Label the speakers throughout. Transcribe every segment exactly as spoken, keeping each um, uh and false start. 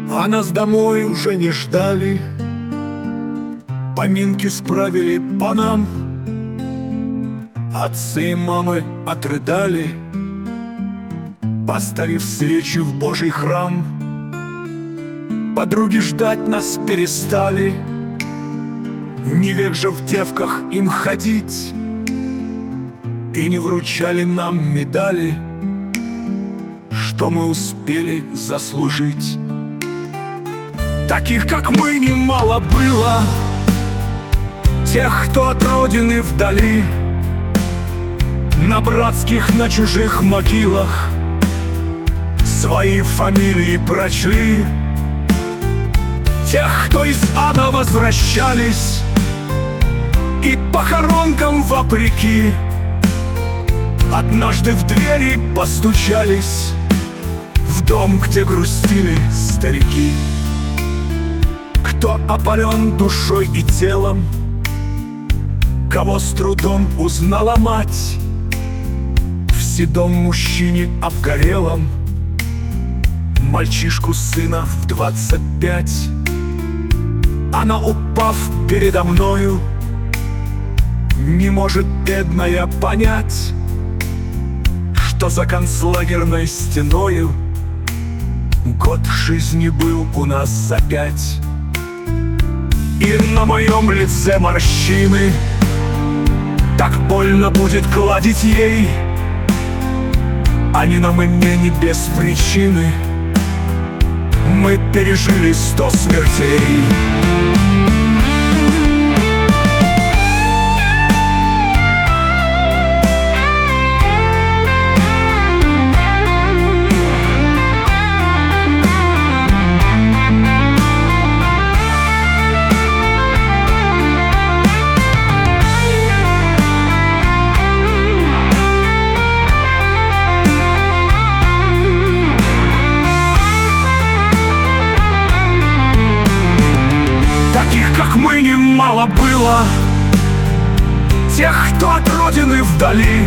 Speaker 1: А нас домой уже не ждали, поминки справили по нам. Отцы и мамы отрыдали, поставив свечи в Божий храм. Подруги ждать нас перестали, не век же в девках им ходить. И не вручали нам медали, что мы успели заслужить. Таких, как мы, немало было, тех, кто от родины вдали, на братских, на чужих могилах свои фамилии прочли. Тех, кто из ада возвращались и похоронкам вопреки однажды в двери постучались, в дом, где грустили старики. Кто опален душой и телом, кого с трудом узнала мать, в седом мужчине обгорелом мальчишку сына в двадцать пять. Она, упав передо мною, не может бедная понять, что за концлагерной стеною год жизни был у нас за пять. И на моем лице морщины, так больно будет гладить ей, а не нам и мне не без причины. Мы пережили сто смертей. Как мы, немало было тех, кто от родины вдали,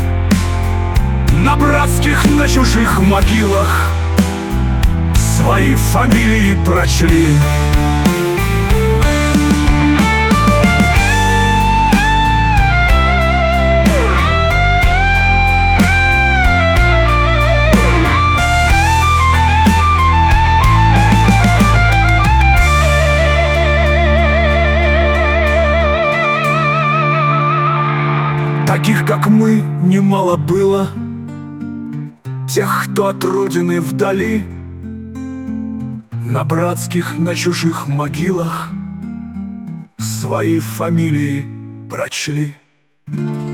Speaker 1: на братских, на чужих могилах свои фамилии прочли. Таких, как мы, немало было, тех, кто от родины вдали, на братских, на чужих могилах свои фамилии прочли.